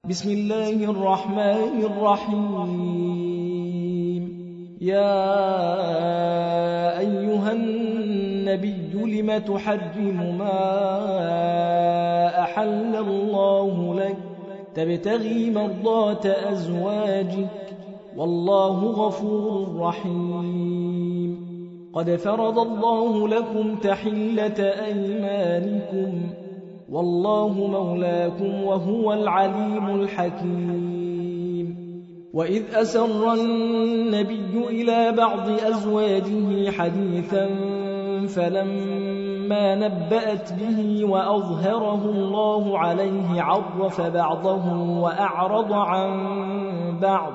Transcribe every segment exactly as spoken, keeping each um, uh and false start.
بسم الله الرحمن الرحيم. يا أيها النبي لم تحرم ما أحل الله لك تبتغي مرضات أزواجك والله غفور رحيم. قد فرض الله لكم تحلة أيمانكم والله مولاكم وهو العليم الحكيم. وإذ أسر النبي إلى بعض أزواجه حديثا فلما نبأت به وأظهره الله عليه عرف بعضه وأعرض عن بعض،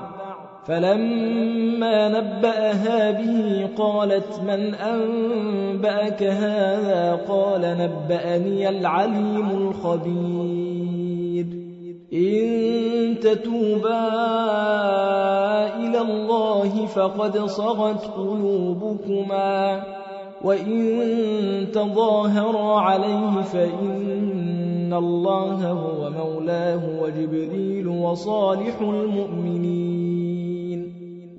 فلما نبأها به قالت من أنبأك هذا؟ قال نبأني العليم الخبير. إن تتوبا إلى الله فقد صغت قلوبكما وإن تظاهرا عليه فإن الله هو مولاه وجبريل وصالح المؤمنين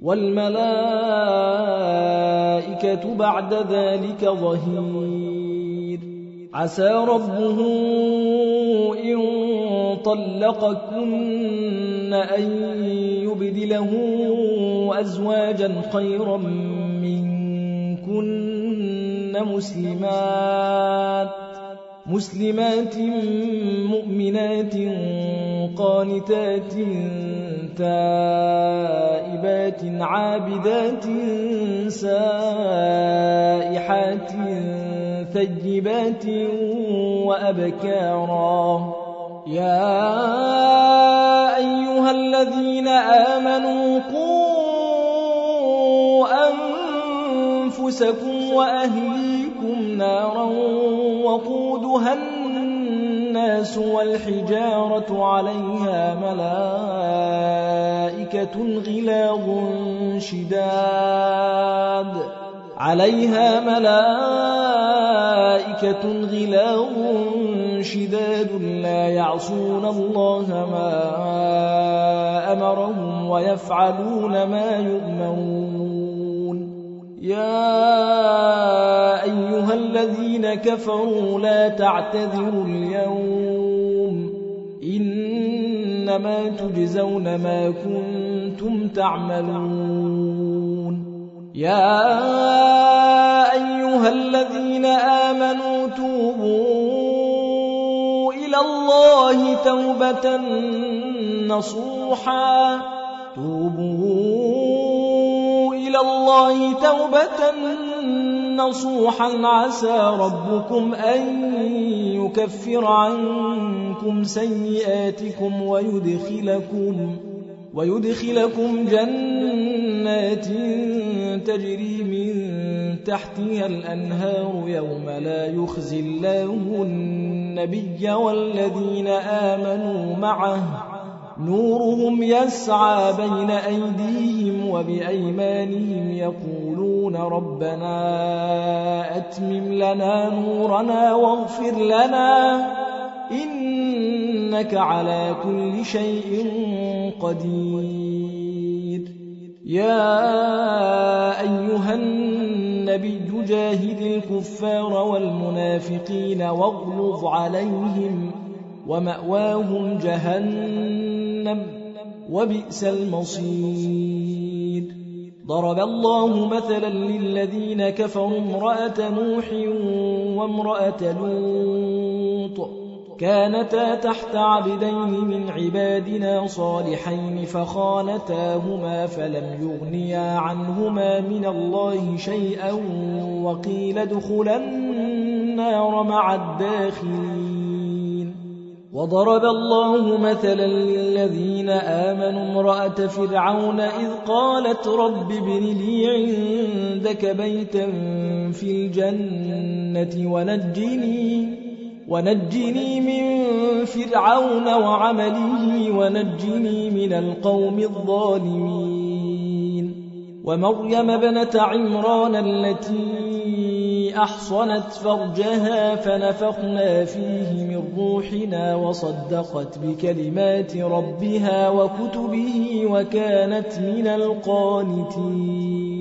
والملائكة بعد ذلك ظهير. عسى ربه إن طلقكن أن يبدله أزواجا خيرا منكن مسلمات مسلمات مؤمنات قانتات تائبات عابدات سائحات ثيبات وأبكارا. يا أيها الذين آمنوا قوا أنفسكم وأهليكم نارا وقودها الناس والحجارة عليها ملائكة غلاظ شداد عليها ملائكة غلاظ شداد لا يعصون الله ما أمرهم ويفعلون ما يؤمرون. يا أيها الذين كفروا لا تعتذروا اليوم إنما تجزون ما كنتم تعملون. يا أيها الذين آمنوا توبوا إلى الله توبة نصوحا توبوا إلى الله توبة نصوحا عسى ربكم أن يكفر عنكم سيئاتكم ويدخلكم ويدخلكم جنات تجري من تحتها الأنهار يوم لا يخزي الله النبي والذين آمنوا معه نورهم يسعى بين أيديهم وبأيمانهم يقولون ربنا أتمم لنا نورنا واغفر لنا إنك على كل شيء قدير. يا أيها النبي جاهد الكفار والمنافقين واغلظ عليهم ومأواهم جهنم وبئس المصير. ضرب الله مثلا للذين كفروا امرأة نوح وامرأة لوط كانتا تحت عبدين من عبادنا صالحين فخانتاهما فلم يغنيا عنهما من الله شيئا وقيل ادخلا النار مع الداخلين. وضرب الله مثلا للذين آمنوا امرأة فرعون إذ قالت رب ابن لي عندك بيتا في الجنة ونجني ونجني من فرعون وعمله ونجني من القوم الظالمين. ومريم ابنة عمران التي أحصنت فرجها فنفخنا فيه من روحنا وصدقت بكلمات ربها وكتبه وكانت من القانتين